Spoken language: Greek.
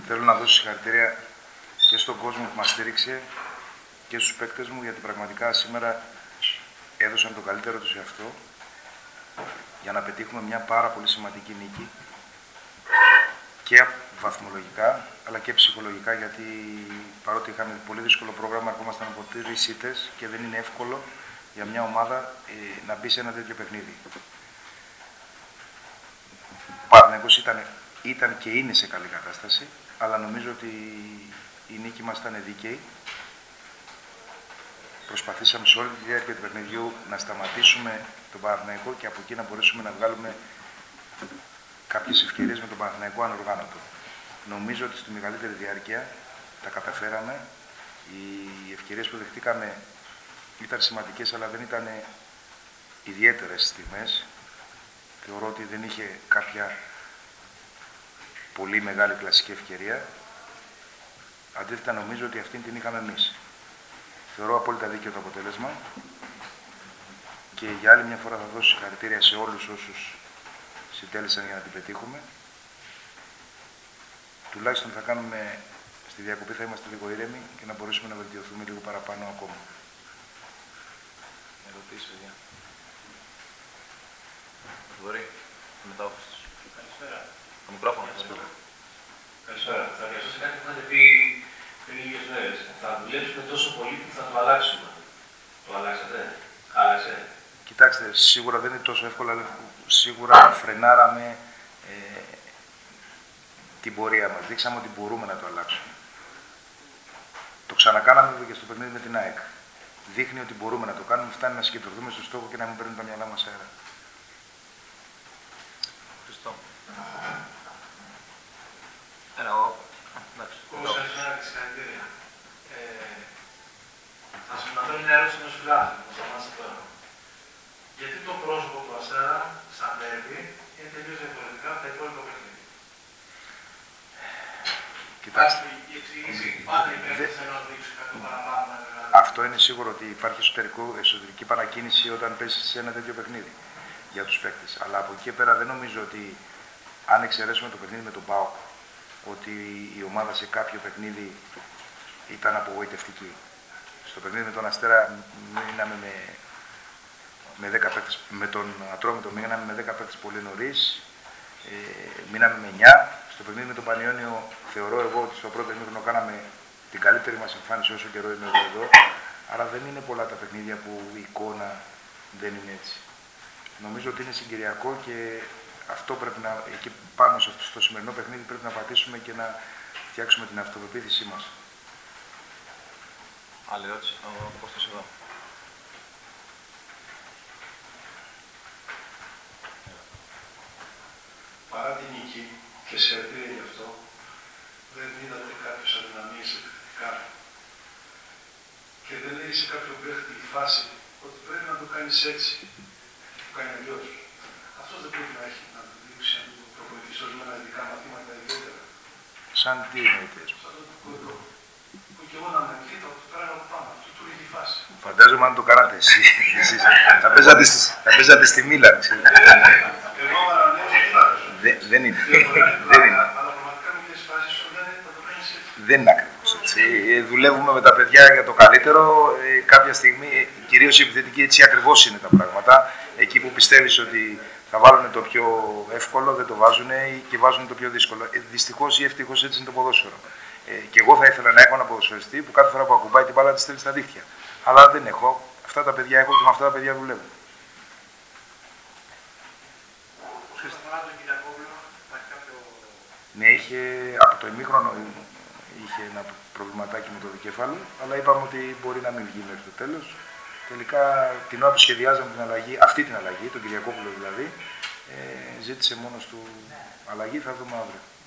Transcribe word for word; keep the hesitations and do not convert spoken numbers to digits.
Θέλω να δώσω συγχαρητήρια και στον κόσμο που μας στήριξε και στους παίκτες μου, γιατί πραγματικά σήμερα έδωσαν το καλύτερο τους εαυτό για να πετύχουμε μια πάρα πολύ σημαντική νίκη και βαθμολογικά αλλά και ψυχολογικά, γιατί παρότι είχαμε πολύ δύσκολο πρόγραμμα, ερχόμασταν από τρεις ήττες και δεν είναι εύκολο για μια ομάδα ε, να μπει σε ένα τέτοιο παιχνίδι. Ο Παναθηναϊκός ήταν, ήταν και είναι σε καλή κατάσταση, αλλά νομίζω ότι η νίκη μας ήταν δίκαιη. Προσπαθήσαμε σε όλη τη διάρκεια του παιχνιδιού να σταματήσουμε τον Παναθηναϊκό και από εκεί να μπορέσουμε να βγάλουμε κάποιες ευκαιρίες με τον Παναθηναϊκό ανοργάνωτο. Νομίζω ότι στη μεγαλύτερη διάρκεια τα καταφέραμε. Οι ευκαιρίες που δεχτήκαμε ήταν σημαντικές, αλλά δεν ήταν ιδιαίτερες στιγμές. Θεωρώ ότι δεν είχε κάποια πολύ μεγάλη κλασική ευκαιρία. Αντίθετα, νομίζω ότι αυτήν την είχαμε εμείς. Θεωρώ απόλυτα δίκαιο το αποτέλεσμα και για άλλη μια φορά θα δώσω συγχαρητήρια σε όλους όσους συντέλεσαν για να την πετύχουμε. Τουλάχιστον θα κάνουμε στη διακοπή, θα είμαστε λίγο ήρεμοι και να μπορέσουμε να βελτιωθούμε λίγο παραπάνω ακόμα. Ερωτήσεις, παιδιά. Μπορεί, μετά ο Χριστός. Καλησπέρα. Το μικρόφωνο. Καλησπέρα. Καλησπέρα. Θα διαβάσω κάτι που είχατε πει πριν λίγες μέρες. Θα δουλέψουμε τόσο πολύ που θα το αλλάξουμε. Το αλλάξατε. Άλλαξε. Κοιτάξτε, σίγουρα δεν είναι τόσο εύκολο, αλλά σίγουρα φρενάραμε ε, την πορεία μας. Δείξαμε ότι μπορούμε να το αλλάξουμε. Το ξανακάναμε και στο παιχνίδι με την ΑΕΚ. Δείχνει ότι μπορούμε να το κάνουμε, φτάνει να συγκεντρωθούμε στο στόχο και να μην παίρνουν τα μυαλά μας αέρα. Χριστό. Ένα, εγώ. Εντάξει. Κόσα ένα συγχαρητήρια. Θα σας μεταφέρω μια ερώτηση ενός φιλάθλου που θα μάθετε τώρα. Γιατί το πρόσωπο του Αστέρα σαν ντέρμπι είναι τελείως διαφορετικά από τα υπόλοιπα παιχνίδια. Κοιτάξτε. Η εξήγηση πάντα οι παίκτες θέλουν να δείξουν κάτι παραπάνω. Αυτό είναι σίγουρο, ότι υπάρχει εσωτερικό, εσωτερική παρακίνηση όταν πέσει σε ένα τέτοιο παιχνίδι για τους παίκτες. Αλλά από εκεί και πέρα δεν νομίζω ότι, αν εξαιρέσουμε το παιχνίδι με τον ΠΑΟΚ, ότι η ομάδα σε κάποιο παιχνίδι ήταν απογοητευτική. Στο παιχνίδι με τον Αστέρα μείναμε με, με δέκα παίκτες, με τον Ατρόμητο μείναμε με δέκα παίκτες πολύ νωρίς, ε, μείναμε με εννιά. Στο παιχνίδι με τον Πανιόνιο θεωρώ εγώ ότι στο πρώτο ημίχρονο κάναμε την καλύτερη μας εμφάνιση όσο καιρό είμαι εγώ εδώ. Άρα δεν είναι πολλά τα παιχνίδια που η εικόνα δεν είναι έτσι. Νομίζω ότι είναι συγκυριακό και αυτό πρέπει να, εκεί πάνω στο σημερινό παιχνίδι πρέπει να πατήσουμε και να φτιάξουμε την αυτοπεποίθησή μας. Άλλη ερώτηση, ο Κώστας εδώ. Παρά την νίκη και συγχαρητήρια γι' αυτό, δεν είδατε κάποιες αδυναμίες επιθετικά και δεν λέει σε κάποιο παίχτη η φάση ότι πρέπει να το κάνεις έτσι και το κάνει αλλιώς. Αυτός δεν πρέπει να έχει να το δείξει, να το προπονηθεί ορισμένα ειδικά μαθήματα ιδιαίτερα. Σαν τι εννοείται. Σαν το κοντό. Που και εγώ να με κοίτα, το πέρα από πάνω. Αυτό του είχε η φάση. Φαντάζομαι αν το κάνατε εσείς. Θα παίζατε, θα παίζατε στη Μίλαν. Εγώ ανανέωσα τι λάθος. Δεν είναι. Δεν είναι. Αλλά πραγματικά με τις φάσεις σου δεν θα το κάνεις έτσι. Δεν είναι ακριβώς έτσι. Ε, δουλεύουμε με τα παιδιά για το καλύτερο. Ε, κάποια στιγμή, κυρίως η επιθετική, έτσι ακριβώς είναι τα πράγματα. Εκεί που πιστεύεις ότι θα βάλουν το πιο εύκολο, δεν το βάζουν και βάζουν το πιο δύσκολο. Ε, δυστυχώς ή ευτυχώς έτσι είναι το ποδόσφαιρο. Ε, και εγώ θα ήθελα να έχω ένα ποδοσφαιριστή που κάθε φορά που ακουμπάει την μπάλα τη στέλνει στα δίχτυα. Αλλά δεν έχω. Αυτά τα παιδιά έχω και με αυτά τα παιδιά δουλεύω. Ναι, είχε, από το ημίχρονο είχε ένα προβληματάκι με το δικέφαλο, αλλά είπαμε ότι μπορεί να μην βγει μέχρι το τέλος. Τελικά την ώρα που σχεδιάζαμε την αλλαγή, αυτή την αλλαγή, τον Κυριακόπουλο δηλαδή, ε, ζήτησε μόνος του αλλαγή, θα δούμε αύριο.